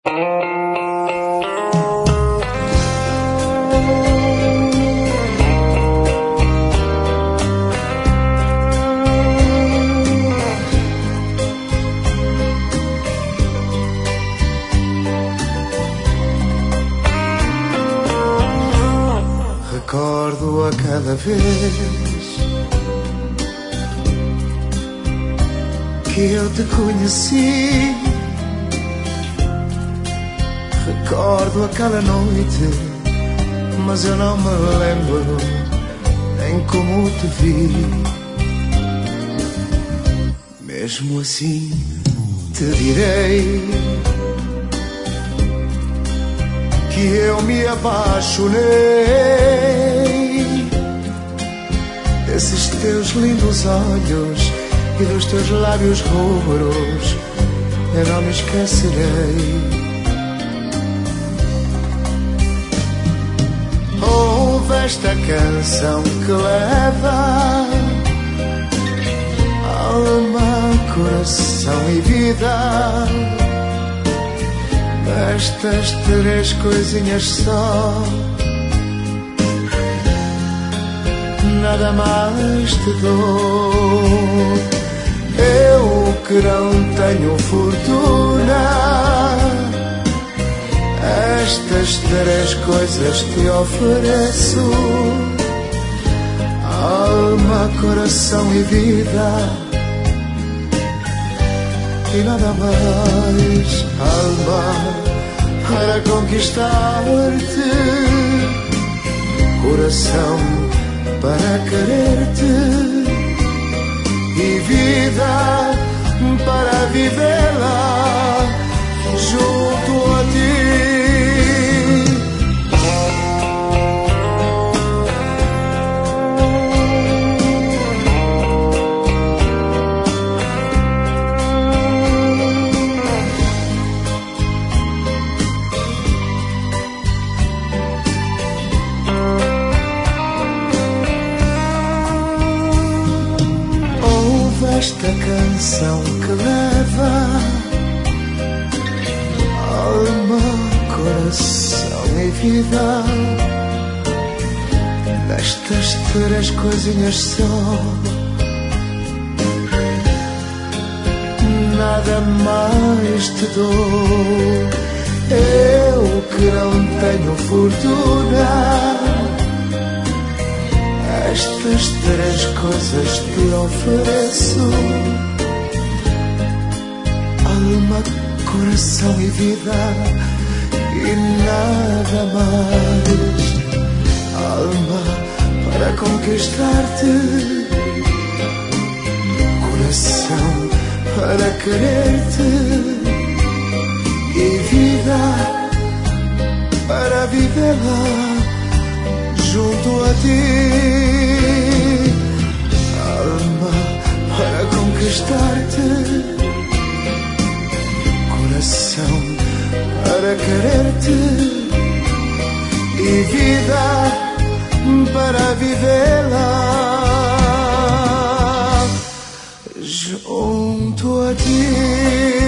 Recordo a cada vez que eu te conheci. Recordo aquela noite, mas eu não me lembro nem como te vi. Mesmo assim te direi que eu me apaixonei. Desses teus lindos olhos e dos teus lábios rubros eu não me esquecerei. Ouve esta canção que leva alma, coração e vida. Estas três coisinhas só, nada mais te dou. Eu que não tenho fortuna, estas três coisas te ofereço: alma, coração e vida. E nada mais, alma, para conquistar-te, coração para querer-te, e vida para vivê-la junto a ti. Esta canção que leva alma, coração e vida. Nestas três coisinhas só, nada mais te dou. Eu que não tenho fortuna, estas três coisas te ofereço: alma, coração e vida. E nada mais, alma, para conquistar-te, coração para querer-te, e vida para vivê-la junto a ti. Alma para conquistar-te, coração para querer-te, e vida para vivê-la junto a ti.